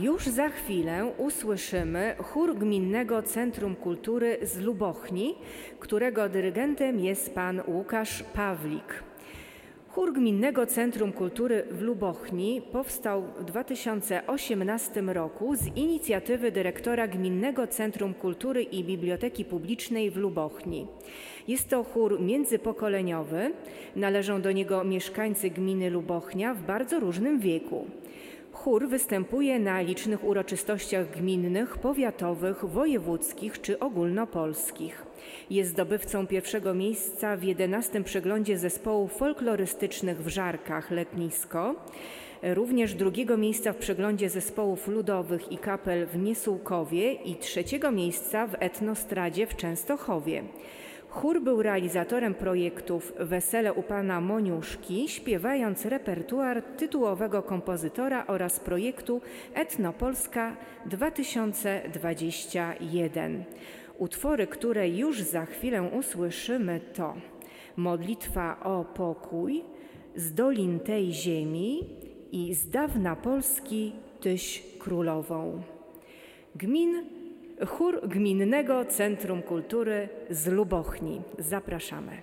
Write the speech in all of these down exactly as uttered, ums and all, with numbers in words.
Już za chwilę usłyszymy chór Gminnego Centrum Kultury z Lubochni, którego dyrygentem jest pan Łukasz Pawlik. Chór Gminnego Centrum Kultury w Lubochni powstał w dwa tysiące osiemnastym roku z inicjatywy dyrektora Gminnego Centrum Kultury i Biblioteki Publicznej w Lubochni. Jest to chór międzypokoleniowy, należą do niego mieszkańcy gminy Lubochnia w bardzo różnym wieku. Chór występuje na licznych uroczystościach gminnych, powiatowych, wojewódzkich czy ogólnopolskich. Jest zdobywcą pierwszego miejsca w jedenastym przeglądzie zespołów folklorystycznych w Żarkach Letnisko, również drugiego miejsca w przeglądzie zespołów ludowych i kapel w Niesółkowie i trzeciego miejsca w Etnostradzie w Częstochowie. Chór był realizatorem projektów Wesele u pana Moniuszki, śpiewając repertuar tytułowego kompozytora oraz projektu Etnopolska dwa tysiące dwudziesty pierwszy. Utwory, które już za chwilę usłyszymy, to Modlitwa o pokój, Z dolin tej ziemi i Z dawna Polski Tyś królową. Gmin Chór Gminnego Centrum Kultury z Lubochni. Zapraszamy.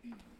Amen.